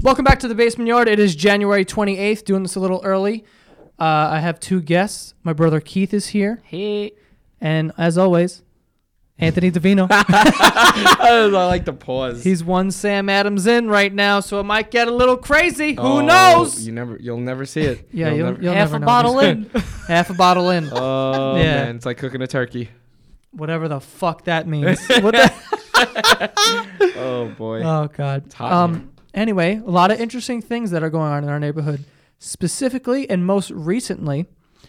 Welcome back to the Basement Yard. It is January 28th, doing this a little early. I have two guests. My brother Keith is here. Hey. And as always, Anthony Davino. I like the pause. He's one Sam Adams in right now, so it might get a little crazy. Who knows? You'll never see it. Yeah, you'll half never a know. bottle in. Half a bottle in. Oh, Yeah. man. It's like cooking a turkey. Whatever the fuck that means. What the? Oh, boy. Oh, God. It's hot here. Anyway, a lot of interesting things that are going on in our neighborhood. Specifically, and most recently,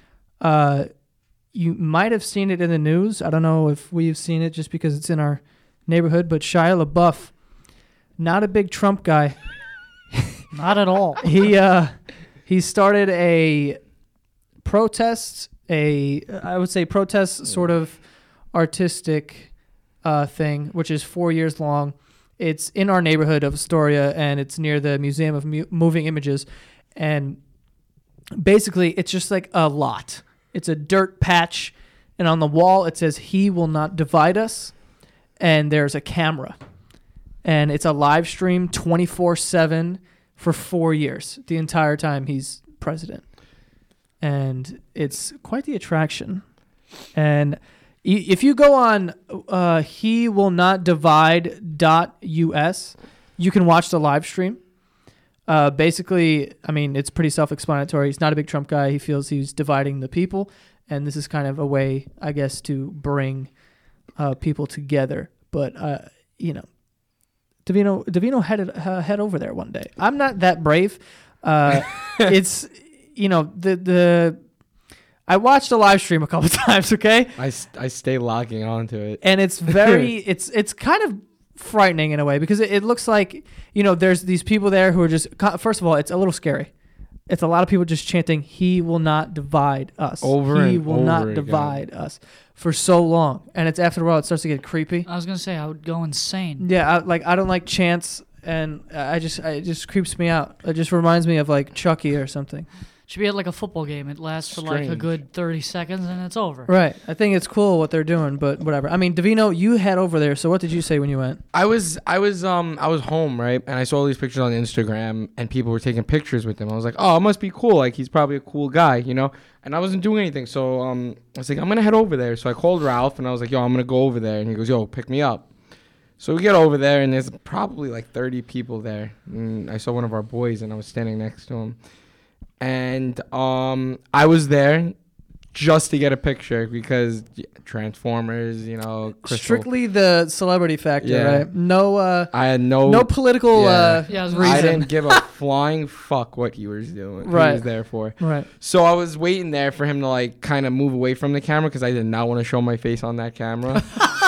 you might have seen it in the news. I don't know if we've seen it just because it's in our neighborhood, but Shia LaBeouf, not a big Trump guy. Not at all. He started a protest, I would say protest sort of artistic thing, which is 4 years long. It's in our neighborhood of Astoria, and it's near the Museum of Moving Images. And basically, it's just like a lot. It's a dirt patch, and on the wall it says, "He will not divide us," and there's a camera. And it's a live stream 24/7 for 4 years, the entire time he's president. And it's quite the attraction. And if you go on he will not divide.us, you can watch the live stream. Basically, I mean, it's pretty self-explanatory. He's not a big Trump guy. He feels he's dividing the people. And this is kind of a way, I guess, to bring people together. But, Davino head over there one day. I'm not that brave. It's, I watched a live stream a couple times, okay? I stay logging onto it. And it's very, it's kind of frightening in a way because it looks like, there's these people there who are just, first of all, it's a little scary. It's a lot of people just chanting, "He will not divide us." He will not divide us for so long. And it's after a while, it starts to get creepy. I was going to say, I would go insane. Yeah, I don't like chants, and it just creeps me out. It just reminds me of like Chucky or something. Should be at like a football game. It lasts for like a good 30 seconds and it's over. Right. I think it's cool what they're doing, but whatever. I mean, Davino, you head over there. So what did you say when you went? I was home, right? And I saw all these pictures on Instagram and people were taking pictures with him. I was like, "Oh, it must be cool. Like he's probably a cool guy, And I wasn't doing anything. So I was like, "I'm going to head over there." So I called Ralph and I was like, "Yo, I'm going to go over there." And he goes, "Yo, pick me up." So we get over there and there's probably like 30 people there. And I saw one of our boys and I was standing next to him. And I was there just to get a picture because Transformers, Crystal. Strictly the celebrity factor, right? No, I had no political I didn't give a flying fuck what he was doing. Right. He was there for. Right. So I was waiting there for him to like kind of move away from the camera because I did not want to show my face on that camera.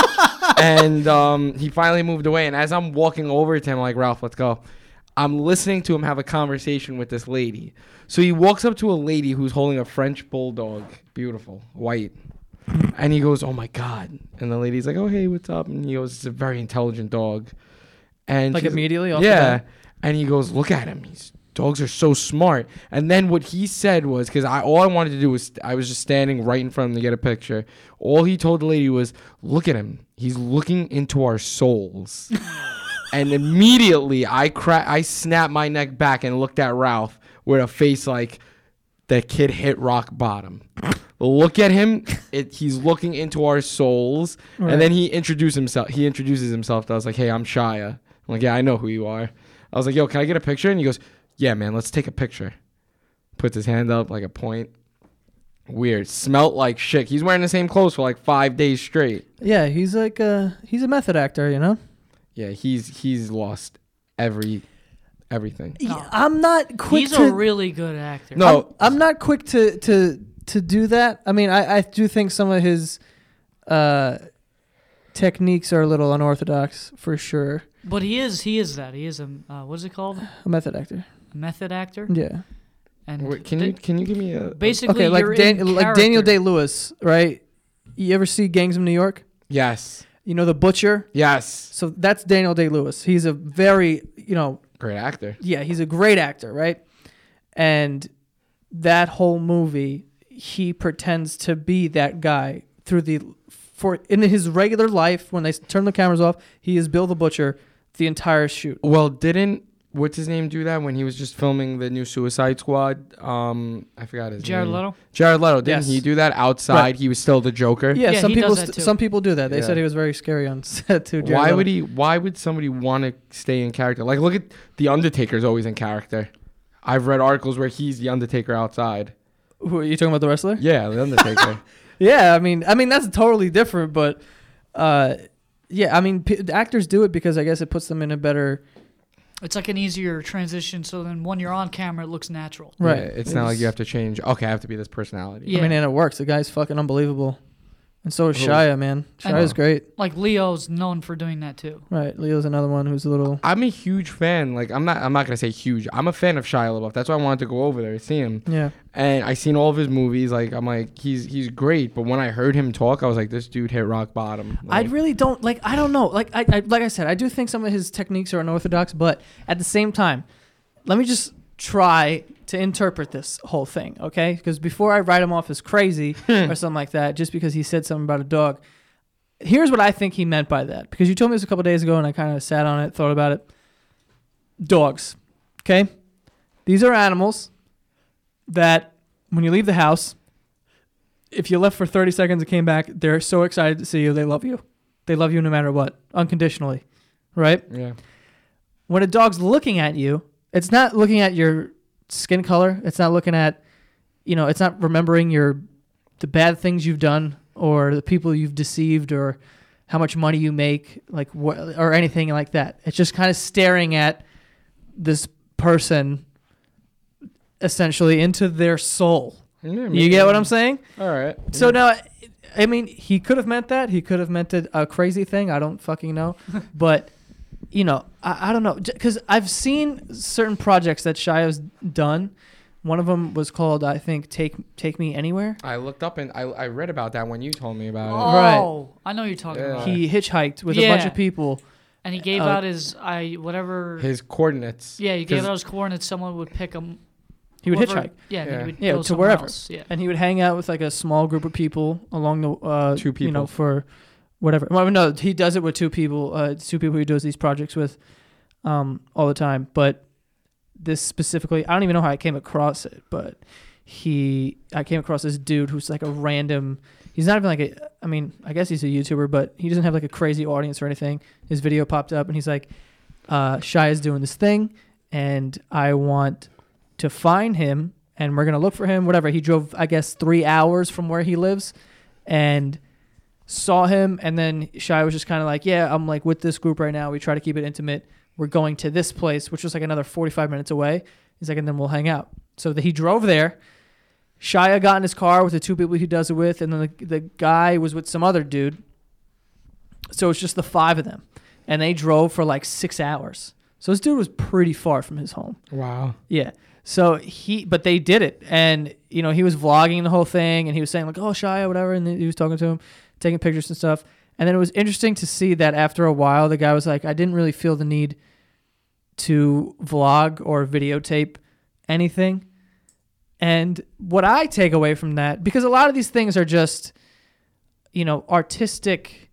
And he finally moved away. And as I'm walking over to him, like, "Ralph, let's go." I'm listening to him have a conversation with this lady. So he walks up to a lady who's holding a French bulldog, beautiful, white. And he goes, "Oh my God." And the lady's like, "Oh, hey, what's up?" And he goes, "It's a very intelligent dog." And like immediately off the bat? Yeah. And he goes, "Look at him. Dogs are so smart." And then what he said was, because all I wanted to do was, I was just standing right in front of him to get a picture. All he told the lady was, "Look at him. He's looking into our souls." And immediately I snapped my neck back and looked at Ralph with a face like the kid hit rock bottom. Look at him. He's looking into our souls. Right. And then he introduces himself to us like, "Hey, I'm Shia." I'm like, "Yeah, I know who you are." I was like, "Yo, can I get a picture?" And he goes, "Yeah, man, let's take a picture." Puts his hand up like a point. Weird. Smelt like shit. He's wearing the same clothes for like 5 days straight. Yeah, he's like he's a method actor, Yeah, he's lost everything. No. I'm not quick. He's a really good actor. No, I'm not quick to do that. I mean, I do think some of his techniques are a little unorthodox for sure. But he is that. He is a what is it called? A method actor. A method actor? Yeah. And wait, can you give me a basically okay, you're like Daniel Day-Lewis, right? You ever see Gangs of New York? Yes. The Butcher? Yes. So that's Daniel Day-Lewis. He's a very, great actor. Yeah, he's a great actor, right? And that whole movie, he pretends to be that guy in his regular life. When they turn the cameras off, he is Bill the Butcher the entire shoot. Well, didn't what's his name do that when he was just filming the new Suicide Squad? I forgot his Jared name. Leto? Jared Leto, didn't Yes. he do that outside? Right. He was still the Joker. Yeah, Yeah, some he people does that too. some people do that. They Yeah. said he was very scary on set too. Jared Why Leto. why would somebody want to stay in character? Like, look at The Undertaker's always in character. I've read articles where he's the Undertaker outside. Who, are you talking about the wrestler? Yeah, the Undertaker. Yeah, I mean that's totally different, but yeah, I mean actors do it because I guess it puts them in a better It's like an easier transition, so then when you're on camera, it looks natural. right. Yeah, it's not like you have to change. Okay, I have to be this personality. Yeah. I mean, and it works. The guy's fucking unbelievable, and so is Who? Shia, man. Shia's great. Like Leo's known for doing that too. Right, Leo's another one who's a little. I'm a huge fan. Like, I'm not gonna say huge. I'm a fan of Shia LaBeouf. That's why I wanted to go over there and see him. Yeah, And I seen all of his movies. Like, I'm like, he's great. But when I heard him talk, I was like, this dude hit rock bottom. I Like, really don't like. I don't know. Like like I said, I do think some of his techniques are unorthodox, but at the same time, let me just try to interpret this whole thing, okay? Because before I write him off as crazy or something like that, just because he said something about a dog, here's what I think he meant by that. Because you told me this a couple days ago, and I kind of sat on it, thought about it. Dogs, okay? These are animals that when you leave the house, if you left for 30 seconds and came back, they're so excited to see you. They love you. They love you no matter what, unconditionally, right? yeah. When a dog's looking at you, it's not looking at your skin color. It's not looking at, it's not remembering the bad things you've done or the people you've deceived or how much money you make, or anything like that. It's just kind of staring at this person essentially into their soul. Yeah, You get what I'm saying? All right. So now, I mean, he could have meant that. He could have meant a crazy thing. I don't fucking know. But, I don't know. Because I've seen certain projects that Shia's done. One of them was called, I think, Take Me Anywhere. I looked up and I read about that when you told me about Oh, I know what you're talking Yeah. about. He hitchhiked with a bunch of people. And he gave out his whatever. it. His coordinates. Yeah, he gave 'Cause- out his coordinates. Someone would pick him. He would hitchhike. Yeah, Yeah. He would Yeah, go to somewhere wherever. else. Yeah. And he would hang out with like a small group of people along the Two people. for whatever. Well, no, he does it with two people. Two people he does these projects with all the time. But this specifically, I don't even know how I came across it, but I came across this dude who's like a random. He's not even like I guess he's a YouTuber, but he doesn't have like a crazy audience or anything. His video popped up and he's like, Shia's doing this thing and I want to find him and we're going to look for him, whatever. He drove, I guess, 3 hours from where he lives and saw him. And then Shia was just kind of like, yeah, I'm like with this group right now. We try to keep it intimate. We're going to this place, which was like another 45 minutes away. He's like, and then we'll hang out. So he drove there. Shia got in his car with the two people he does it with. And then the guy was with some other dude. So it's just the five of them. And they drove for like 6 hours. So this dude was pretty far from his home. Wow. Yeah. So but they did it. And, he was vlogging the whole thing and he was saying like, oh, Shia, whatever. And he was talking to him, taking pictures and stuff. And then it was interesting to see that after a while, the guy was like, I didn't really feel the need to vlog or videotape anything. And what I take away from that, because a lot of these things are just, artistic,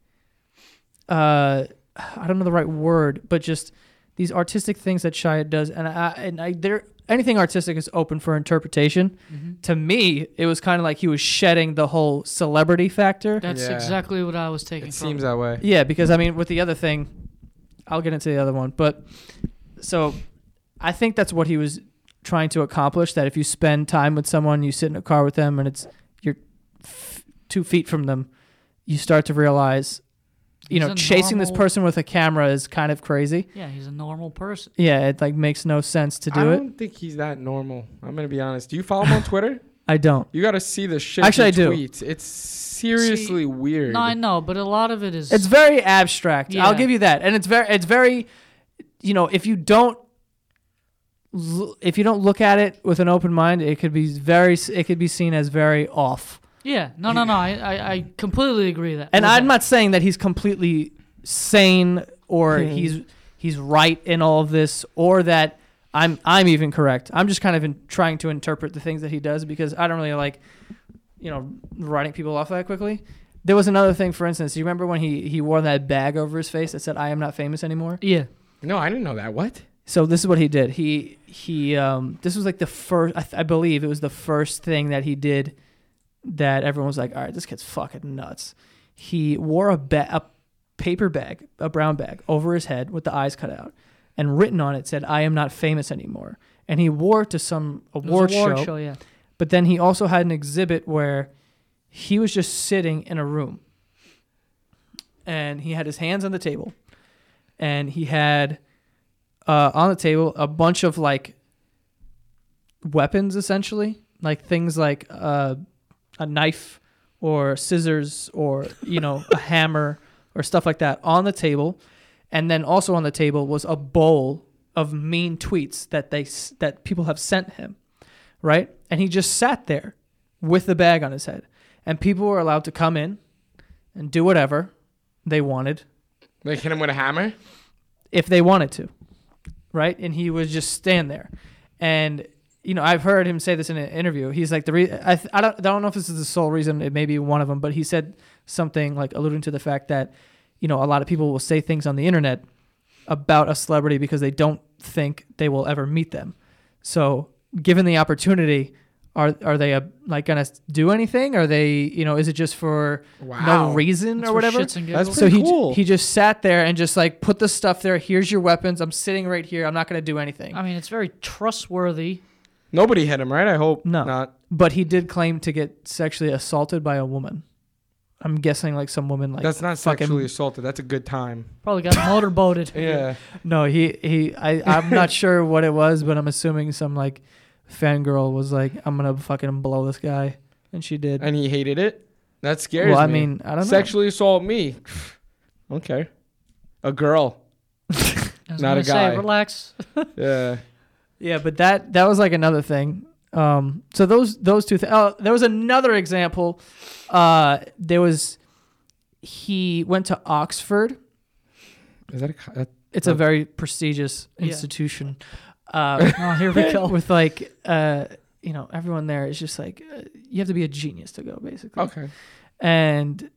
I don't know the right word, but just these artistic things that Shia does. And anything artistic is open for interpretation. Mm-hmm. To me, it was kind of like he was shedding the whole celebrity factor. That's Yeah. exactly what I was taking It from. seems that way. Yeah, because with the other thing, I'll get into the other one. But so I think that's what he was trying to accomplish, that if you spend time with someone, you sit in a car with them and you're 2 feet from them, you start to realize, chasing this person with a camera is kind of crazy. Yeah, he's a normal person. Yeah, it makes no sense to I do it. don't think he's that normal. I'm going to be honest. Do you follow him on Twitter? I don't. You got to see the shit Actually, he I do. tweets. It's seriously weird. No, I know, but a lot of it is. It's very abstract. Yeah. I'll give you that. And it's very, if you don't look at it with an open mind, it could be seen as very off. Yeah, no. I completely agree with that. And with I'm that. not saying that he's completely sane or he's right in all of this, or that I'm even correct. I'm just kind of trying to interpret the things that he does, because I don't really like, writing people off that quickly. There was another thing, for instance. You remember when he wore that bag over his face that said, "I am not famous anymore"? Yeah. No, I didn't know that. What? So this is what he did. He this was like the first. I believe it was the first thing that he did that everyone was like, all right, this kid's fucking nuts. He wore a paper bag, a brown bag, over his head with the eyes cut out, and written on it said, "I am not famous anymore." And he wore it to some award show. Yeah. But then he also had an exhibit where he was just sitting in a room, and he had his hands on the table, and he had on the table a bunch of like weapons, essentially, like things like a knife or scissors or a hammer or stuff like that on the table. And then also on the table was a bowl of mean tweets that people have sent him, right? And he just sat there with the bag on his head, and people were allowed to come in and do whatever they wanted. Like hit him with a hammer? If they wanted to, right? And he would just stand there. And I've heard him say this in an interview. He's like, I don't know if this is the sole reason. It may be one of them, but he said something like alluding to the fact that, a lot of people will say things on the internet about a celebrity because they don't think they will ever meet them. So given the opportunity, are they gonna do anything? Are they, is it just for no reason or whatever? That's so cool. he just sat there and just like put the stuff there. Here's your weapons. I'm sitting right here. I'm not gonna do anything. I mean, it's very trustworthy. Nobody hit him, right? I hope not. But he did claim to get sexually assaulted by a woman. I'm guessing like some woman like that's not sexually assaulted. That's a good time. Probably got motorboated. Yeah. No, I'm not sure what it was, but I'm assuming some like fangirl was like, I'm gonna fucking blow this guy, and she did. And he hated it. That scares me. Well, I mean, I don't know. Sexually assault me. Okay. A girl. Not a guy. Relax. Yeah. Yeah, but that was like another thing. So those two things. Oh, there was another example. He went to Oxford. Is that It's a very prestigious institution. Oh, here we go. With like, everyone there is just like, you have to be a genius to go, basically. Okay. And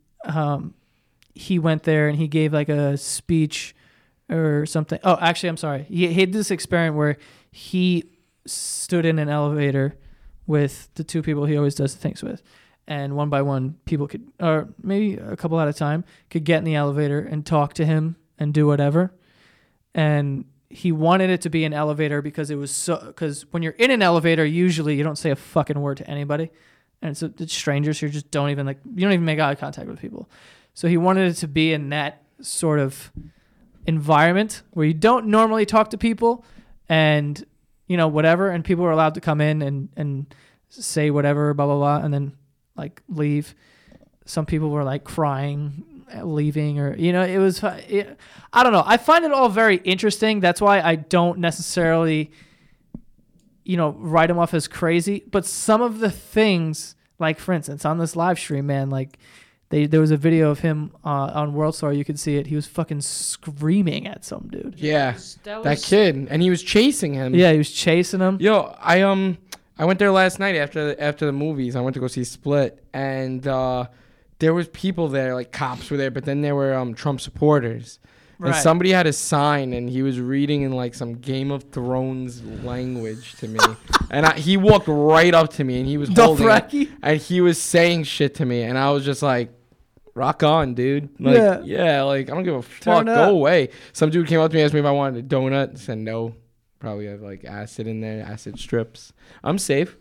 he went there and he gave like a speech or something. Oh, actually, I'm sorry. He did this experiment where he stood in an elevator with the two people he always does things with. And one by one, people could, or maybe a couple at a time, could get in the elevator and talk to him and do whatever. And he wanted it to be an elevator because because when you're in an elevator, usually you don't say a fucking word to anybody. And it's strangers. You don't even make eye contact with people. So he wanted it to be in that sort of environment where you don't normally talk to people and, whatever. And people are allowed to come in and say whatever, blah, blah, blah. And then like leave. Some people were like crying, leaving, or it was. I don't know. I find it all very interesting. That's why I don't necessarily, write him off as crazy. But some of the things, like for instance, on this live stream, man, like there was a video of him on World Star. You could see it. He was fucking screaming at some dude. Yeah, that kid, and he was chasing him. Yeah, he was chasing him. Yo, I went there last night after the movies. I went to go see Split, and there was people there, like cops were there, but then there were Trump supporters. Right. And somebody had a sign, and he was reading in like some Game of Thrones language to me. And he walked right up to me, and he was holding it, and he was saying shit to me, and I was just like, rock on, dude. Like, yeah, like I don't give a fuck. Go away. Some dude came up to me, asked me if I wanted a donut. I said no. Probably have like acid in there, acid strips. I'm safe.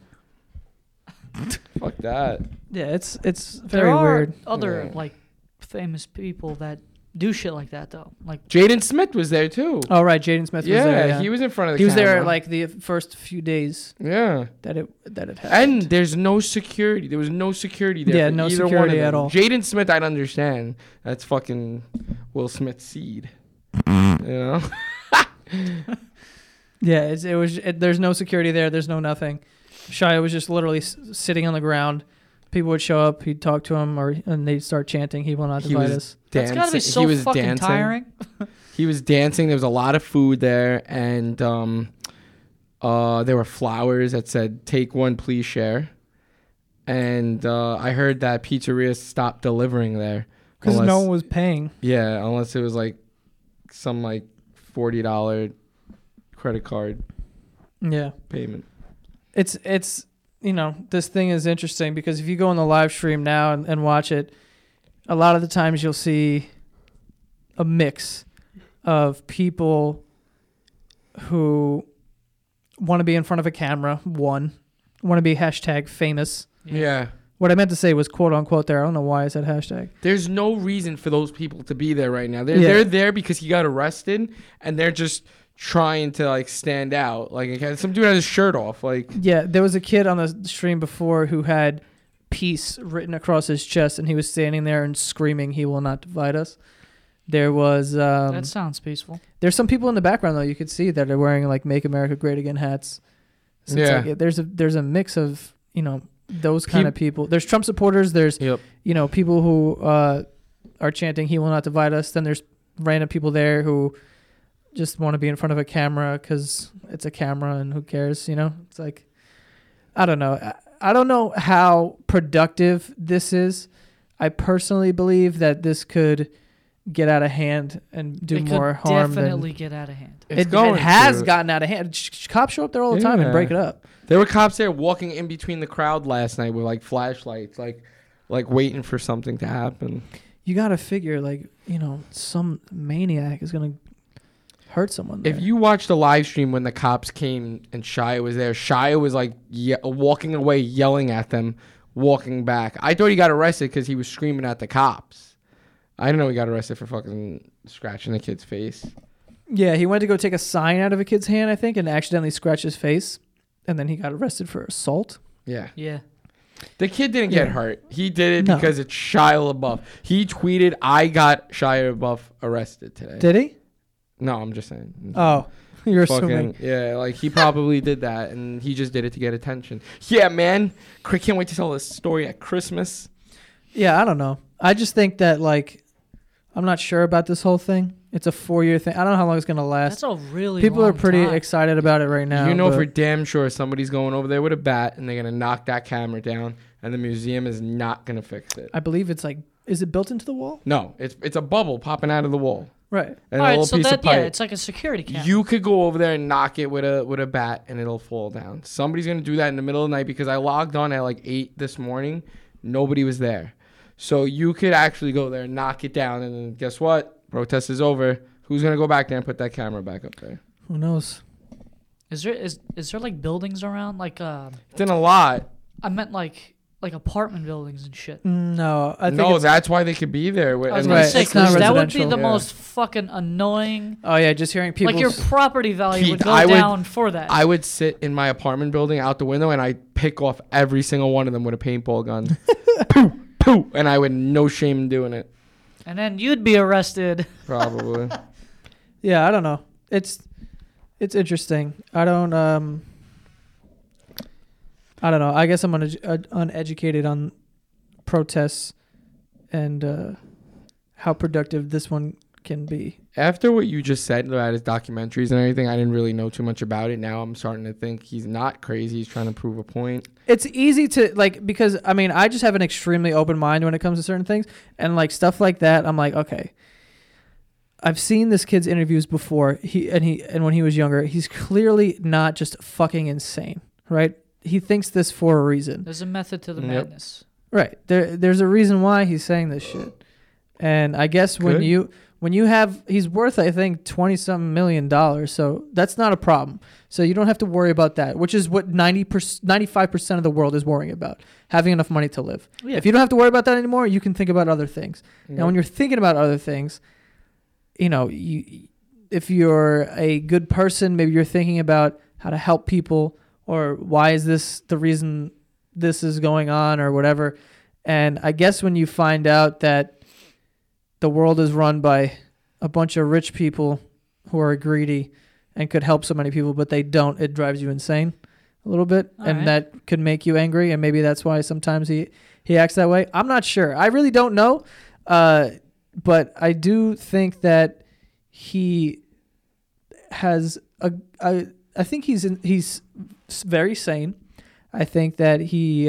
Fuck that. Yeah, it's very weird. There are other like famous people that do shit like that though. Like Jaden Smith was there too. Oh right, Jaden Smith was there. Yeah, he was in front of the camera. He was there camera. like the first few days. Yeah. That it happened. And there's no security. There was no security there. Yeah, no security at all. Jaden Smith, I'd understand. That's fucking Will Smith's seed. You know? Yeah, there's no security there. There's no nothing. Shia was just literally sitting on the ground. People would show up. He'd talk to him, and they'd start chanting, "He will not divide us." That's gotta be so fucking tiring. He was dancing. There was a lot of food there, and there were flowers that said, "Take one, please share." And I heard that pizzerias stopped delivering there because no one was paying. Yeah, unless it was like some like $40 credit card Yeah. payment. It's this thing is interesting because if you go on the live stream now and watch it, a lot of the times you'll see a mix of people who want to be in front of a camera, want to be hashtag famous. Yeah. What I meant to say was quote unquote there. I don't know why I said hashtag. There's no reason for those people to be there right now. They're there because he got arrested, and they're just trying to like stand out. Like some dude had his shirt off. Like Yeah, there was a kid on the stream before who had peace written across his chest, and he was standing there and screaming, "He will not divide us." There was that sounds peaceful. there's some people in the background though you could see that are wearing like "Make America Great Again" hats. So it's like, there's a mix of those kind of people. There's Trump supporters. There's people who are chanting "He will not divide us." Then there's random people there who just want to be in front of a camera because it's a camera and who cares. It's like I don't know. I don't know how productive this is. I personally believe that this could get out of hand and do more harm. Definitely get out of hand. It has gotten out of hand. Cops show up there all the time and break it up. There were cops there walking in between the crowd last night with like flashlights, like waiting for something to happen. You got to figure some maniac is going to hurt someone there. If you watched the live stream when the cops came and Shia was there, Shia was like walking away, yelling at them, walking back. I thought he got arrested because he was screaming at the cops. I didn't know he got arrested for fucking scratching the kid's face. Yeah, he went to go take a sign out of a kid's hand, I think, and accidentally scratched his face. And then he got arrested for assault. Yeah. Yeah. The kid didn't get hurt. He did it because it's Shia LaBeouf. He tweeted, "I got Shia LaBeouf arrested today." Did he? No, I'm just saying. Oh, you're assuming. Yeah, like he probably did that, and he just did it to get attention. Yeah, man. Can't wait to tell this story at Christmas. Yeah, I don't know. I just think that, I'm not sure about this whole thing. It's a 4-year thing. I don't know how long it's going to last. That's a really People long are pretty time. excited about it right now. For damn sure somebody's going over there with a bat, and they're going to knock that camera down, and the museum is not going to fix it. I believe it's is it built into the wall? No, it's a bubble popping out of the wall. Right. And all a right, little so piece of pipe. it's like a security camera. You could go over there and knock it with a bat, and it'll fall down. Somebody's gonna do that in the middle of the night because I logged on at like 8 this morning. Nobody was there, so you could actually go there and knock it down, and then guess what? Protest is over. Who's gonna go back there and put that camera back up there? Who knows? Is there like buildings around It's in a lot. I meant like apartment buildings and shit. No, I think that's why they could be there. I was And gonna Right, say it's not 'cause that would be residential. the most fucking annoying. Oh yeah, just hearing people. Like your property value Keith, would go I would- down for that. I would sit in my apartment building out the window, and I'd pick off every single one of them with a paintball gun. Pooh, pooh, and I would no shame in doing it. And then you'd be arrested. Probably. Yeah, I don't know. It's interesting. I don't know. I guess I'm uneducated on protests and how productive this one can be. After what you just said about his documentaries and everything, I didn't really know too much about it. Now I'm starting to think he's not crazy. He's trying to prove a point. It's easy to because I just have an extremely open mind when it comes to certain things, and stuff like that. I'm like, okay, I've seen this kid's interviews before. And when he was younger, he's clearly not just fucking insane, right? He thinks this for a reason. There's a method to the madness. Right. There's a reason why he's saying this shit. And I guess when you have, he's worth, I think, $20-something million. So that's not a problem. So you don't have to worry about that, which is what 95% of the world is worrying about, having enough money to live. Yeah. If you don't have to worry about that anymore, you can think about other things. Now, when you're thinking about other things, if you're a good person, maybe you're thinking about how to help people, or why is this the reason this is going on, or whatever. And I guess when you find out that the world is run by a bunch of rich people who are greedy and could help so many people, but they don't, it drives you insane a little bit. That could make you angry. And maybe that's why sometimes he acts that way. I'm not sure. I really don't know. But I do think that he has I think he's very sane. I think that he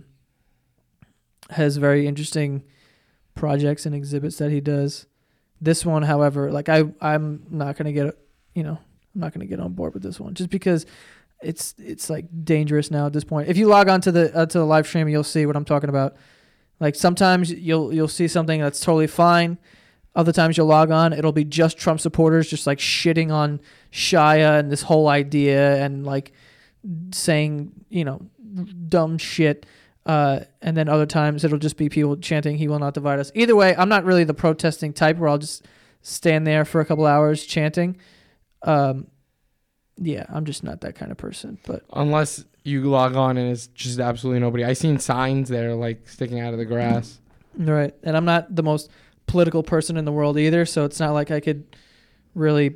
has very interesting projects and exhibits that he does. This one, however, I'm not going to get, I'm I'm not going to get on board with this one just because it's like dangerous now at this point. If you log on to the live stream, you'll see what I'm talking about. Like sometimes you'll see something that's totally fine. Other times you'll log on, it'll be just Trump supporters just like shitting on Shia and this whole idea and like saying, dumb shit. And then other times it'll just be people chanting, "He will not divide us." Either way, I'm not really the protesting type where I'll just stand there for a couple hours chanting. Yeah, I'm just not that kind of person. But unless you log on and it's just absolutely nobody. I seen signs there like sticking out of the grass. Right. And I'm not the most political person in the world either, so it's not like I could really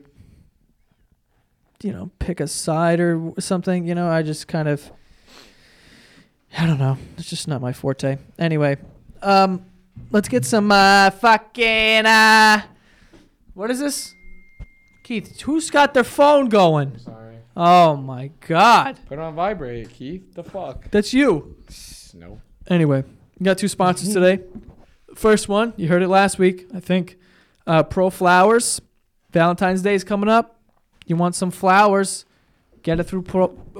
pick a side or something. I just kind of, I don't know. It's just not my forte. Anyway, let's get some fucking what is this? Keith, who's got their phone going? Sorry. Oh my God. Put it on vibrate, Keith. The fuck? That's you. No. Anyway, we got 2 sponsors today. First one, you heard it last week, I think. Pro Flowers. Valentine's Day is coming up. You want some flowers? Get it through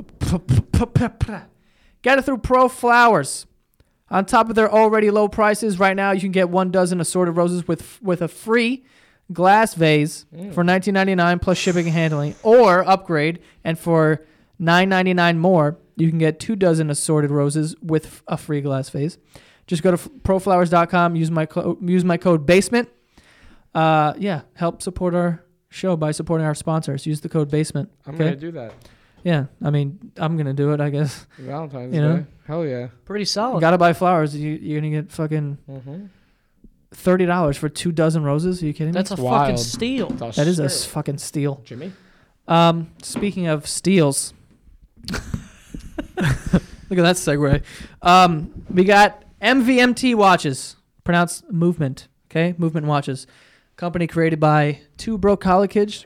Pro Flowers. On top of their already low prices, right now you can get 1 dozen assorted roses with a free glass vase for $19.99 plus shipping and handling, or upgrade, and for $9.99 more, you can get 2 dozen assorted roses with a free glass vase. Just go to proflowers.com, use my code BASEMENT. Help support our show by supporting our sponsors. Use the code BASEMENT. I'm going to do that. Yeah, I mean, I'm going to do it, I guess. Valentine's Day. Hell yeah. Pretty solid. You got to buy flowers. You're going to get fucking $30 for 2 dozen roses. Are you kidding me? That's a fucking steal. That is a fucking steal. Jimmy? Speaking of steals, look at that segue. We got MVMT watches, pronounced Movement. Okay, Movement watches, company created by two broke college kids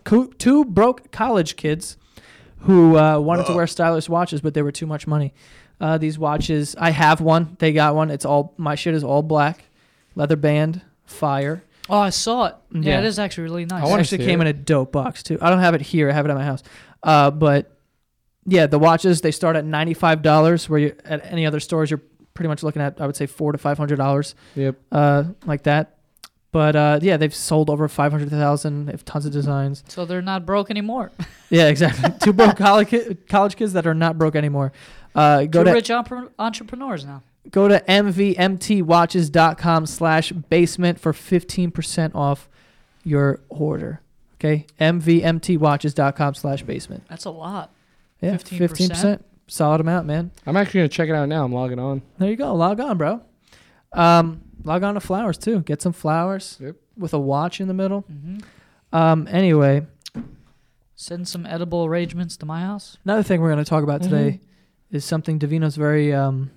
who wanted to wear stylish watches, but they were too much money. These watches, I have one. They got one. My shit is all black, leather band, fire. Oh, I saw it. Yeah, it is actually really nice. It actually came in a dope box too. I don't have it here. I have it at my house. But yeah, the watches, they start at $95, where you at any other stores you're pretty much looking at, I would say, $400 to $500. Yep. Like that. But yeah, they've sold over 500,000. They have tons of designs. So they're not broke anymore. Yeah, exactly. Two broke college kids that are not broke anymore. Rich entrepreneurs now. Go to mvmtwatches.com/basement for 15% off your order. Okay, mvmtwatches.com/basement. That's a lot. Yeah, 15%. Solid amount, man. I'm actually gonna check it out now. I'm logging on. There you go. Log on, bro. Log on to flowers too. Get some flowers. Yep. With a watch in the middle. Mm-hmm. Anyway, send some edible arrangements to my house. Another thing we're going to talk about today is something Davino's very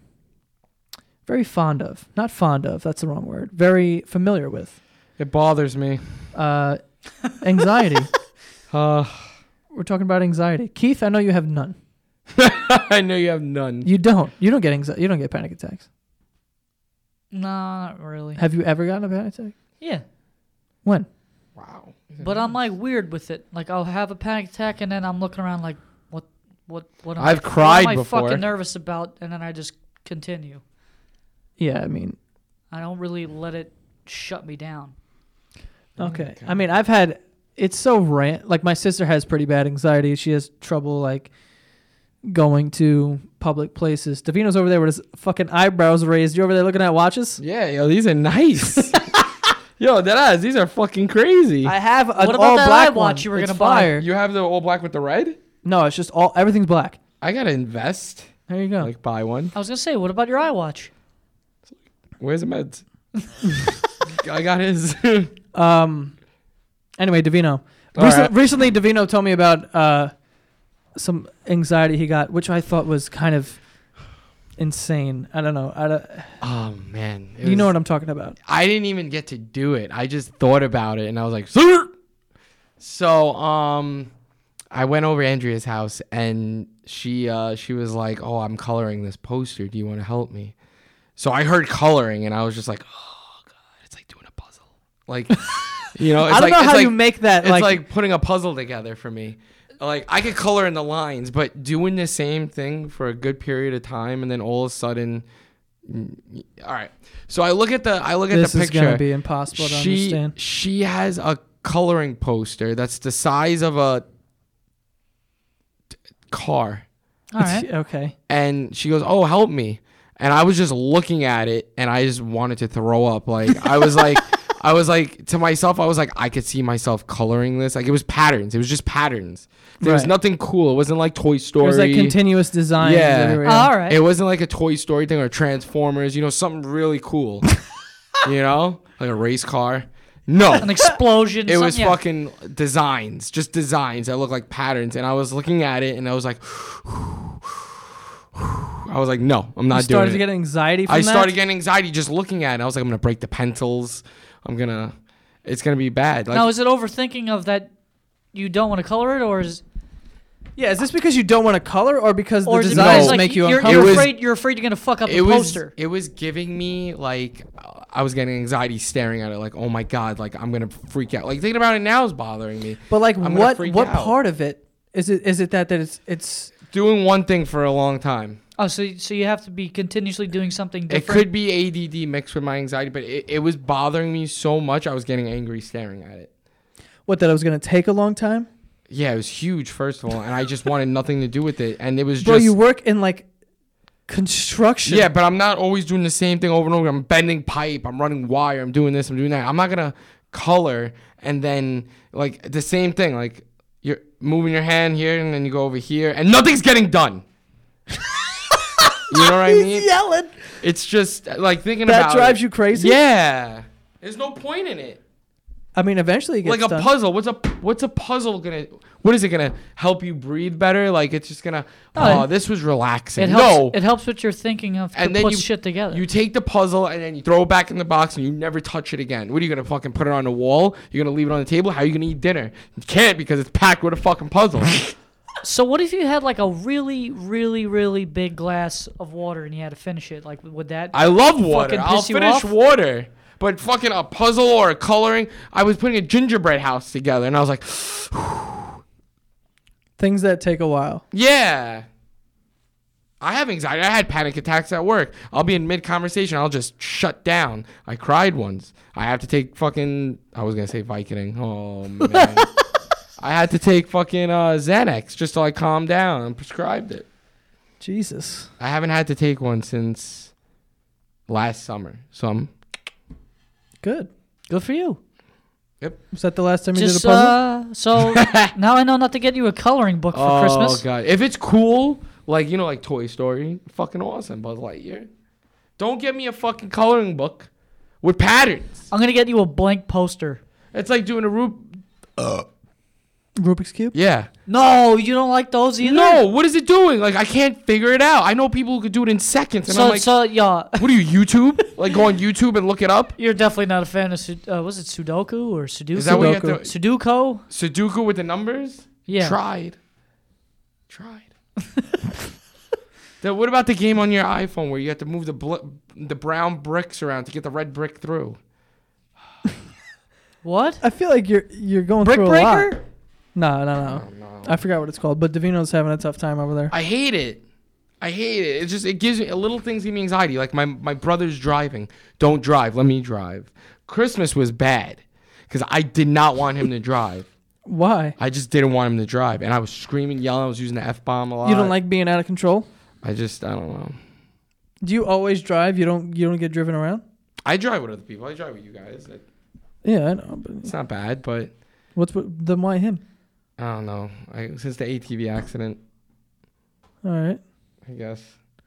fond of. Not fond of. That's the wrong word. Very familiar with. It bothers me. Anxiety. We're talking about anxiety. Keith, I know you have none. I know you have none. You don't. You don't get anxiety. You don't get panic attacks. No, not really. Have you ever gotten a panic attack? Yeah. When? Wow. But I'm like weird with it. Like I'll have a panic attack and then I'm looking around like, what I've cried what am I before. fucking nervous about, and then I just continue. Yeah, I mean, I don't really let it shut me down. Okay. I mean, I've had, it's so like my sister has pretty bad anxiety. She has trouble like going to public places. Davino's over there with his fucking eyebrows raised. You over there looking at watches? Yeah, yo, these are nice. Yo, deadass, these are fucking crazy. I have an What about all that black watch one. you were It's gonna buy? fire. You have the all black with the red? No, it's just everything's black. I gotta invest. There you go. Like buy one. I was gonna say, what about your iWatch? Where's the meds? I got his. Anyway, Davino. Right. Recently, Davino told me about some anxiety he got, which I thought was kind of insane. I don't know. Oh man, You know what I'm talking about. I didn't even get to do it. I just thought about it and I was like, sir. So I went over to Andrea's house and she was like, oh, I'm coloring this poster. Do you want to help me? So I heard coloring and I was just like, oh god, it's like doing a puzzle. Like, you know, it's I don't like, know how it's you like, make that. It's like putting a puzzle together for me. Like I could color in the lines, but doing the same thing for a good period of time and then all of a sudden, all right. So I look at the picture. This is gonna be impossible to understand. She has a coloring poster that's the size of a car. All right. Okay. And she goes, "Oh, help me." And I was just looking at it and I just wanted to throw up. Like I was like to myself, I was like, I could see myself coloring this. Like it was patterns. It was just patterns. There was nothing cool. It wasn't like Toy Story. It was like continuous design. Yeah. All right. It wasn't like a Toy Story thing or Transformers, something really cool. Like a race car. No. An explosion. It was fucking designs, just designs that look like patterns. And I was looking at it and I was like, no, I'm not doing it. You started to get anxiety from that? I started getting anxiety just looking at it. I was like, I'm going to break the pencils. It's going to be bad. Like, now, is it overthinking of that you don't want to color it, or is... Yeah, is this because you don't want to color or because the Or designs like make you you're uncomfortable? afraid you're going to fuck up the poster? It was giving me, like, I was getting anxiety staring at it. Like, oh, my God, like, I'm going to freak out. Like, thinking about it now is bothering me. But, like, what out. part of it? Is it that it's... Doing one thing for a long time. Oh, so you have to be continuously doing something different? It could be ADD mixed with my anxiety, but it was bothering me so much I was getting angry staring at it. What, that it was going to take a long time? Yeah, it was huge, first of all, and I just wanted nothing to do with it. And it was Bro, you work in, like, construction. Yeah, but I'm not always doing the same thing over and over. I'm bending pipe. I'm running wire. I'm doing this. I'm doing that. I'm not going to color and then, like, the same thing. Like, you're moving your hand here and then you go over here and nothing's getting done. You know what I mean? He's yelling. It's just, like, thinking about That drives it. you crazy? Yeah. There's no point in it. I mean, eventually it gets like a done. puzzle. What's a puzzle gonna? What is it gonna help you breathe better? Like it's just gonna. This was relaxing. It helps with your thinking of and to then put you, shit together. You take the puzzle and then you throw it back in the box and you never touch it again. What are you gonna fucking put it on the wall? You're gonna leave it on the table? How are you gonna eat dinner? You can't because it's packed with a fucking puzzle. So what if you had like a really, really, really big glass of water and you had to finish it? Like would that? I love water. fucking I'll piss you finish off? water. But fucking a puzzle or a coloring, I was putting a gingerbread house together and I was like, Things that take a while. yeah. I have anxiety. I had panic attacks at work. I'll be in mid-conversation. I'll just shut down. I cried once. I have to take fucking, I was going to say Vicodin. Oh, man. I had to take fucking Xanax just to like calm down and prescribed it. Jesus. I haven't had to take one since last summer. So I'm Good. Good for you. Yep. Was that the last time you did a puzzle? So now I know not to get you a coloring book for Christmas. Oh god. If it's cool, like like Toy Story, fucking awesome, Buzz Lightyear. Don't get me a fucking coloring book with patterns. I'm gonna get you a blank poster. It's like doing a Rubik's Cube? Yeah. No, you don't like those either? No, what is it doing? Like I can't figure it out. I know people who could do it in seconds, and I'm like, yeah. what are you, YouTube? Like go on YouTube and look it up? You're definitely not a fan of was it Sudoku or Sudoku? Is that what you have to Sudoku? Sudoku with the numbers? Yeah. Tried. Then what about the game on your iPhone where you have to move the brown bricks around to get the red brick through? What? I feel like you're going Brick through a Breaker? lot. No. I forgot what it's called, but Davino's having a tough time over there. I hate it. It gives me little things give me anxiety. Like my brother's driving. Don't drive. Let me drive. Christmas was bad because I did not want him to drive. Why? I just didn't want him to drive, and I was screaming, yelling. I was using the F-bomb a lot. You don't like being out of control? I don't know. Do you always drive? You don't get driven around? I drive with other people. I drive with you guys. Yeah, I know. But It's not bad, but then why him? I don't know. Since the ATV accident, All right. I guess.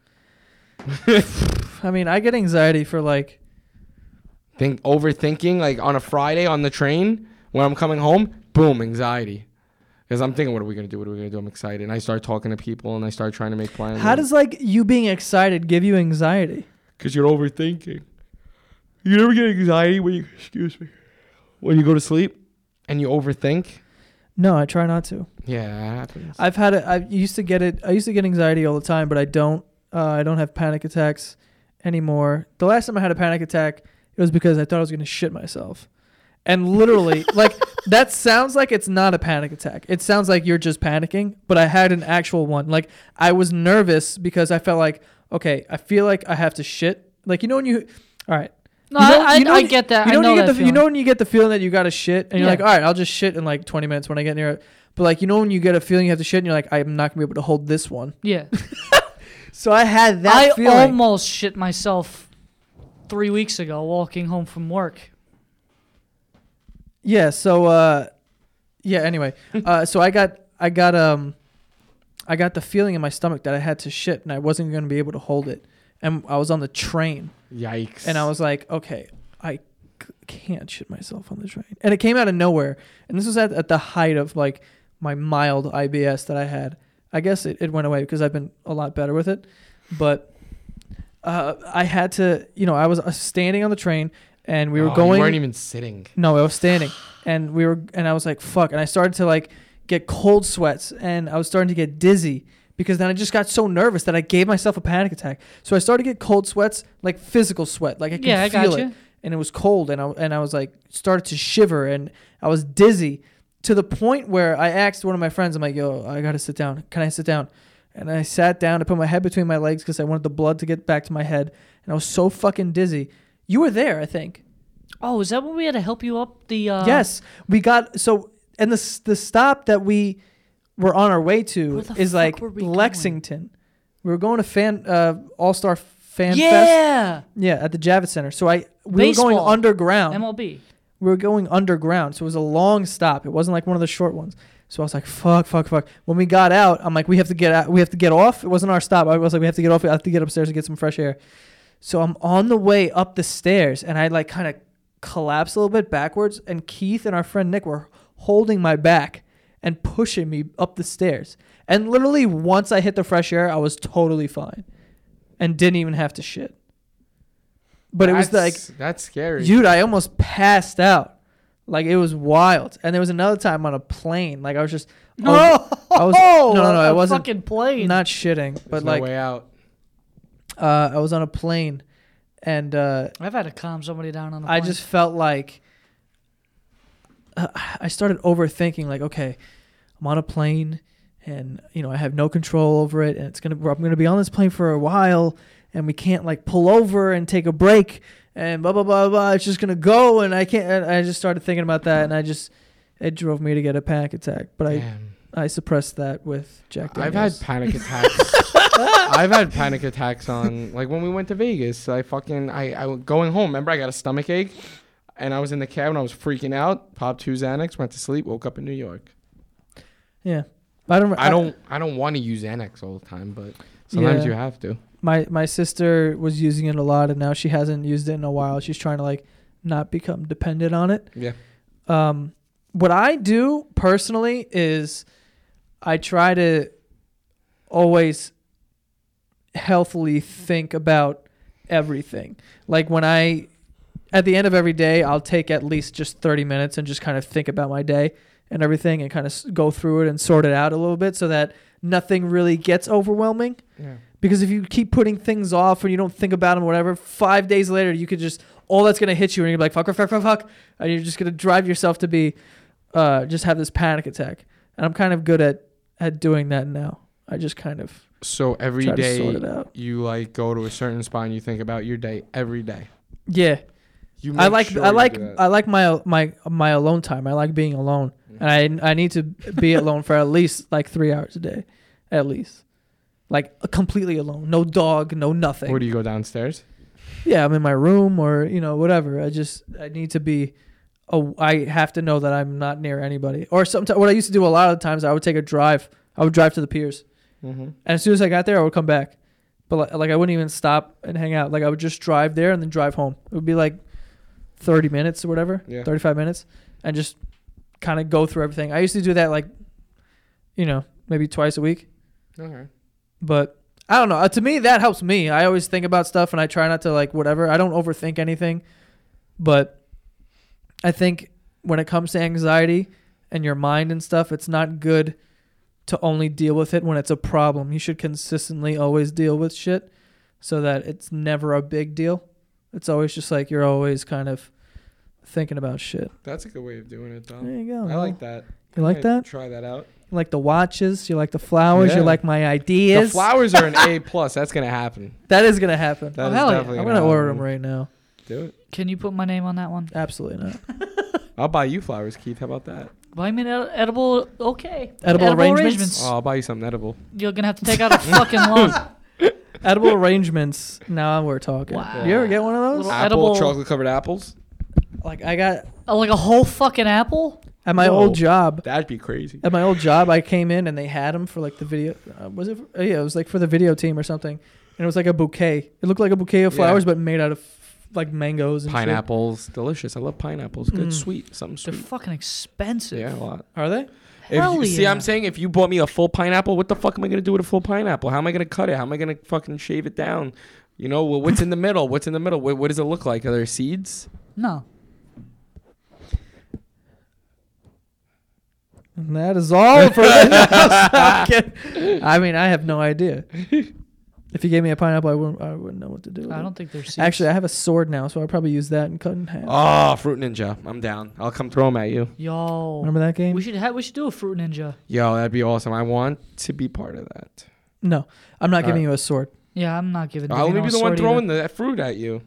I mean, I get anxiety for like. Overthinking, like on a Friday on the train when I'm coming home, boom, anxiety. Because I'm thinking, what are we going to do? What are we going to do? I'm excited. And I start talking to people and I start trying to make plans. How does like you being excited give you anxiety? Because you're overthinking. You never get anxiety when you go to sleep and you overthink? No, I try not to. Yeah, that happens. I used to get anxiety all the time, but I don't have panic attacks anymore. The last time I had a panic attack, it was because I thought I was going to shit myself. And literally, like, that sounds like it's not a panic attack. It sounds like you're just panicking, but I had an actual one. Like, I was nervous because I felt like, okay, I feel like I have to shit. Like, when you, all right. No, I get that. I know that you know when you get the feeling that you got to shit, and you're Yeah. like, all right, I'll just shit in like 20 minutes when I get near it. But like, when you get a feeling you have to shit, and you're like, I'm not gonna be able to hold this one. Yeah. So I had that feeling. I almost shit myself 3 weeks ago walking home from work. Yeah. So anyway, so I got the feeling in my stomach that I had to shit, and I wasn't gonna be able to hold it, and I was on the train. Yikes. And I was like, okay, I can't shit myself on the train. And it came out of nowhere. And this was at the height of like my mild IBS that I had. I guess it went away because I've been a lot better with it. But I had to, I was standing on the train and we were going. You weren't even sitting. No, I was standing. And I was like, fuck. And I started to like get cold sweats and I was starting to get dizzy. Because then I just got so nervous that I gave myself a panic attack. So I started to get cold sweats, like physical sweat, like I can feel it, and it was cold, and I was like started to shiver, and I was dizzy to the point where I asked one of my friends, I'm like, "Yo, I gotta sit down. Can I sit down?" And I sat down. I put my head between my legs because I wanted the blood to get back to my head, and I was so fucking dizzy. You were there, I think. Oh, is that when we had to help you up the? Yes, we got so, and the stop that we we're on our way to is like Lexington. We were going to All-Star Fan Fest. Yeah, at the Javits Center. So we were going underground. MLB. We were going underground. So it was a long stop. It wasn't like one of the short ones. So I was like, fuck. When we got out, I'm like, we have to get out. We have to get off. It wasn't our stop. I was like, we have to get off. I have to get upstairs and get some fresh air. So I'm on the way up the stairs and I like kind of collapsed a little bit backwards. And Keith and our friend Nick were holding my back and pushing me up the stairs. And literally once I hit the fresh air, I was totally fine and didn't even have to shit. But it was like... That's scary. Dude, I almost passed out. Like, it was wild. And there was another time on a plane. Like, I was just... No, I wasn't... fucking plane. Not shitting. But There's like... no way out. I was on a plane and... I've had to calm somebody down on a plane. I just felt like... I started overthinking, like, okay, I'm on a plane and, I have no control over it and I'm going to be on this plane for a while and we can't like pull over and take a break and blah, blah, blah, blah. It's just going to go and I can't, and I just started thinking about that and it drove me to get a panic attack. But I suppressed that with Jack Daniels. I've had panic attacks. I've had panic attacks on, like when we went to Vegas, I going home, remember I got a stomach ache? And I was in the cab and I was freaking out. Popped 2 Xanax, went to sleep, woke up in New York. Yeah, I don't want to use Xanax all the time, but sometimes you have to. My sister was using it a lot, and now she hasn't used it in a while. She's trying to like not become dependent on it. Yeah. What I do personally is I try to always healthily think about everything. Like at the end of every day, I'll take at least just 30 minutes and just kind of think about my day and everything and kind of go through it and sort it out a little bit so that nothing really gets overwhelming. Yeah. Because if you keep putting things off and you don't think about them or whatever, 5 days later, you could just, all that's going to hit you and you're like, fuck. And you're just going to drive yourself to be, just have this panic attack. And I'm kind of good at doing that now. I just kind of So every try to day sort it out. you like go to a certain spot and you think about your day every day. Yeah. I like my alone time. I like being alone, and I need to be alone for at least like 3 hours a day, at least, like completely alone, no dog, no nothing. Where do you go downstairs? Yeah, I'm in my room or whatever. I need to be. I have to know that I'm not near anybody. Or sometimes what I used to do a lot of the times, I would take a drive. I would drive to the piers, and as soon as I got there, I would come back. But like I wouldn't even stop and hang out. Like I would just drive there and then drive home. It would be like 30 minutes or whatever, 35 minutes, and just kind of go through everything. I used to do that like, maybe twice a week. Okay. But I don't know. To me, that helps me. I always think about stuff and I try not to like whatever. I don't overthink anything. But I think when it comes to anxiety and your mind and stuff, it's not good to only deal with it when it's a problem. You should consistently always deal with shit so that it's never a big deal. It's always just like you're always kind of thinking about shit. That's a good way of doing it, though. There you go. I like that. You like that? Try that out. You like the watches? You like the flowers? Yeah. You like my ideas? The flowers are an A+. That's going to happen. That is gonna happen. That is hell yeah. definitely I'm gonna gonna order happen. them right now. Do it. Can you put my name on that one? Absolutely not. I'll buy you flowers, Keith. How about that? Buy me an edible. Okay. Edible arrangements? Oh, I'll buy you something edible. You're gonna have to take out a fucking loan. Edible arrangements. Now we're talking. Wow. You ever get one of those? Little Apple, edible- chocolate-covered apples? Like I got Like a whole fucking apple. at my Whoa. old job. That'd be crazy. At my old job, I came in and they had them for like the video. Was it? Yeah, it was like for the video team or something. And it was like a bouquet. It looked like a bouquet of Yeah. flowers, but made out of like mangoes and shit. Pineapples, delicious. I love pineapples. Good, Mm. sweet, something They're sweet. fucking expensive. Yeah, a lot. Are they? Hell See, yeah. I'm saying if you bought me a full pineapple, what the fuck am I gonna do with a full pineapple? How am I gonna cut it? How am I gonna fucking shave it down? You know, what's in the middle? What's in the middle? What does it look like? Are there seeds? No. And that is all for the I mean, I have no idea. If you gave me a pineapple, I wouldn't know what to do with I it. don't think they're seeds. Actually, I have a sword now, so I'll probably use that and cut in half. Oh, Fruit Ninja. I'm down. I'll come throw them at you. Yo. Remember that game? We should do a fruit ninja. Yo, that'd be awesome. I want to be part of that. No, I'm not All giving right. you a sword. Yeah, I'm not giving. I'll Davino be a the one sword throwing either. that fruit at you.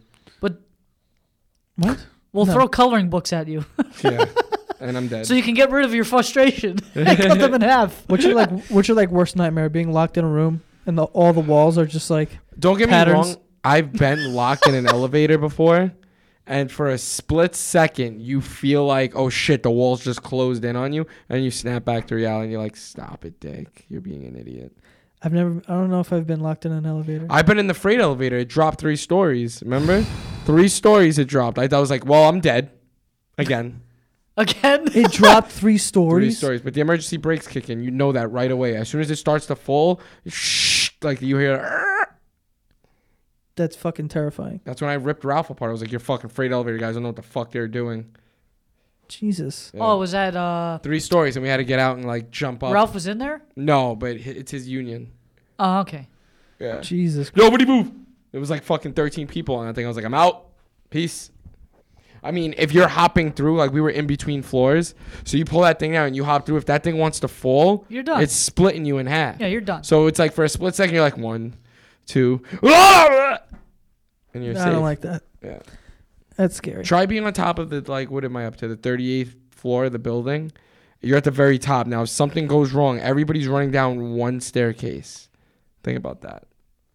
What? We'll No. throw coloring books at you, Yeah. And I'm dead. so you can get rid of your frustration and cut them in half. What's your like worst nightmare? Being locked in a room and all the walls are just like Don't get patterns. me wrong. I've been locked in an elevator before, and for a split second, you feel like, oh shit, the walls just closed in on you, and you snap back to reality, and you're like, stop it, Dick. You're being an idiot. I don't know if I've been locked in an elevator. I've been in the freight elevator. It dropped 3 stories. Remember? 3 stories it dropped. I thought I was like, well, I'm dead. Again. Again. It dropped 3 3 stories. stories. But the emergency brakes kick in. You know that right away. As soon as it starts to fall, like you hear, "Arr!" That's fucking terrifying. That's when I ripped Ralph apart. I was like, your fucking freight elevator guys don't know what the fuck they're doing. Jesus. Yeah. Oh, was that 3 stories, and we had to get out and like jump up. Ralph was in there? No, but it's his union. Oh, okay. Yeah. Jesus. Nobody move. It was like fucking 13 people on that thing. I was like, I'm out. Peace. I mean, if you're hopping through, like we were in between floors, so you pull that thing out and you hop through. If that thing wants to fall, You're done. it's splitting you in half. Yeah, you're done. So it's like for a split second, you're like 1, 2, and you're I safe. don't like that. Yeah. That's scary. Try being on top of the, like, what am I up to? The 38th floor of the building. You're at the very top. Now, if something goes wrong, everybody's running down one staircase. Think about that.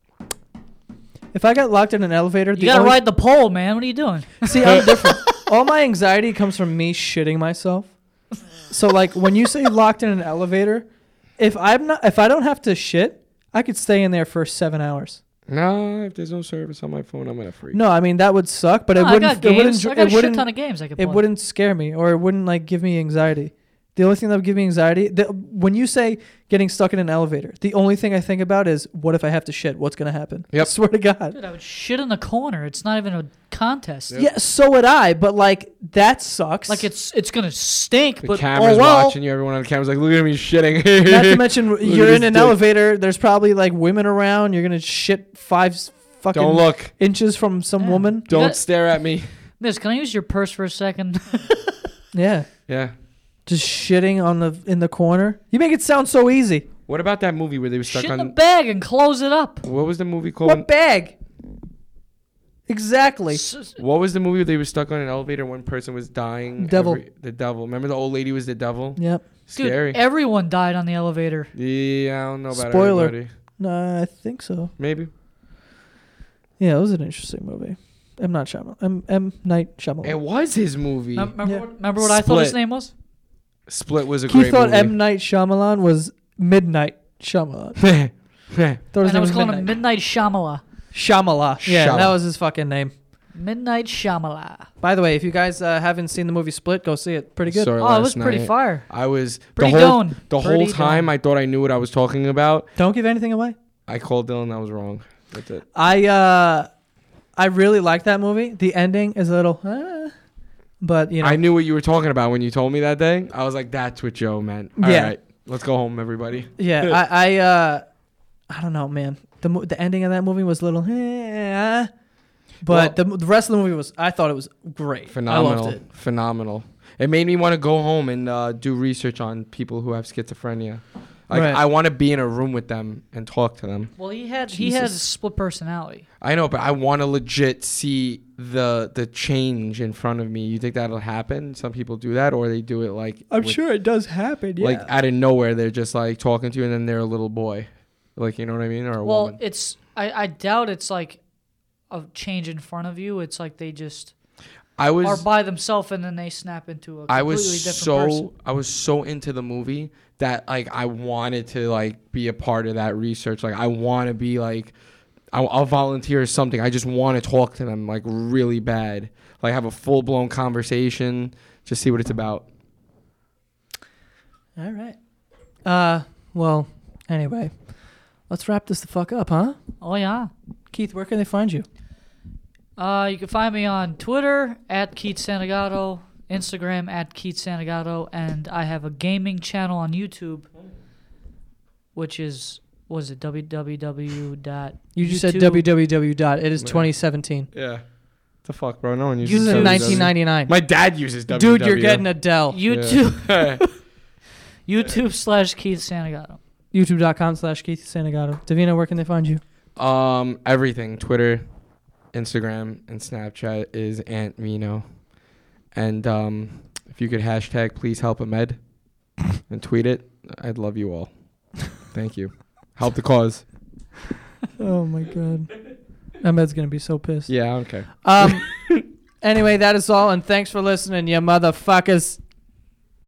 If I got locked in an elevator, You gotta ride the pole, man. What are you doing? See, I'm different. All my anxiety comes from me shitting myself. So like when you say locked in an elevator, if I don't have to shit, I could stay in there for 7 hours. No, if there's no service on my phone, I'm gonna freak. No, I mean that would suck, but No, it I wouldn't. got games. I got a shit wouldn't. ton of games I could play. It wouldn't scare me, or it wouldn't like give me anxiety. The only thing that would give me anxiety, when you say getting stuck in an elevator, the only thing I think about is what if I have to shit? What's gonna happen? Yep. I swear to God. Dude, I would shit in the corner. It's not even a contest. Yep. Yeah, so would I, but like that sucks. Like it's gonna stink, The but camera's oh well. watching you. Everyone on the camera's like, look at me shitting. Not to mention Look you're at in this an dick. elevator. There's probably like women around. You're gonna shit 5 fucking Don't look. inches from some Yeah. woman. Don't got- stare at me. Miss, can I use your purse for a second? Yeah, Yeah. just shitting in the corner. You make it sound so easy. What about that movie where they were stuck Shit in on? the bag and close it up. What was the movie called? What bag? Exactly. What was the movie where they were stuck on an elevator? One person was dying. Devil. The devil. Remember the old lady was the devil? Yep. Scary. Dude, everyone died on the elevator. Yeah, I don't know about Spoiler. everybody. No, I think so. Maybe. Yeah, it was an interesting movie. M. Night Shyamalan. It was his movie. Remember, Yeah. remember what I thought his Split. name was? Split was a Keith great thought movie. M. Night Shyamalan was Midnight Shyamalan. Thought his And I name was was calling him Midnight. Midnight Shyamala. Shyamala. Yeah, Shyamala. that was his fucking name. Midnight Shyamala. By the way, if you guys haven't seen the movie Split, go see it. Pretty good. Sorry, Oh, it was last pretty night. fire. I was Pretty the whole done. the Pretty whole time. done. I thought I knew what I was talking about. Don't give anything away. I called Dylan. I was wrong. That's it. I really like that movie. The ending is a little, but you know, I knew what you were talking about when you told me that day. I was like, "That's what Joe meant." All Yeah. right, let's go home, everybody. yeah, I don't know, man. The ending of that movie was a little, But the rest of the movie I thought it was great. Phenomenal. I loved it. Phenomenal. It made me want to go home and do research on people who have schizophrenia. Like Right. I want to be in a room with them and talk to them. Well, he had a Jesus. split personality. I know, but I want to legit see the change in front of me. You think that'll happen? Some people do that, or they do it like it does happen. like out of nowhere. They're just like talking to you, and then they're a little boy, like you know what I mean, or a Well, woman. it's I doubt it's like a change in front of you. It's like they just I are was by themselves and then they snap into a completely I was different person. I was so into the movie that like I wanted to like be a part of that research. Like I want to be like I'll volunteer or something. I just want to talk to them like really bad. Like have a full blown conversation. Just see what it's about. All right. Well, anyway, let's wrap this the fuck up, huh? Oh yeah. Keith, where can they find you? You can find me on Twitter at Keith Santagato, Instagram at Keith Santagato, and I have a gaming channel on YouTube, which is was it www. You just said YouTube- www. It is Yeah. 2017. Yeah. The fuck, bro? No one uses This is www. 1999. My dad uses www. Dude, you're getting Adele. YouTube Yeah. YouTube / Keith Santagato. YouTube.com/Keith Santagato. Davina, where can they find you? Everything. Twitter, Instagram, and Snapchat is Aunt Mino. And if you could hashtag please help Ahmed and tweet it, I'd love you all. Thank you. Help the cause. Oh my god. Ahmed's gonna be so pissed. Yeah, I don't care. Anyway, that is all, and thanks for listening, you motherfuckers.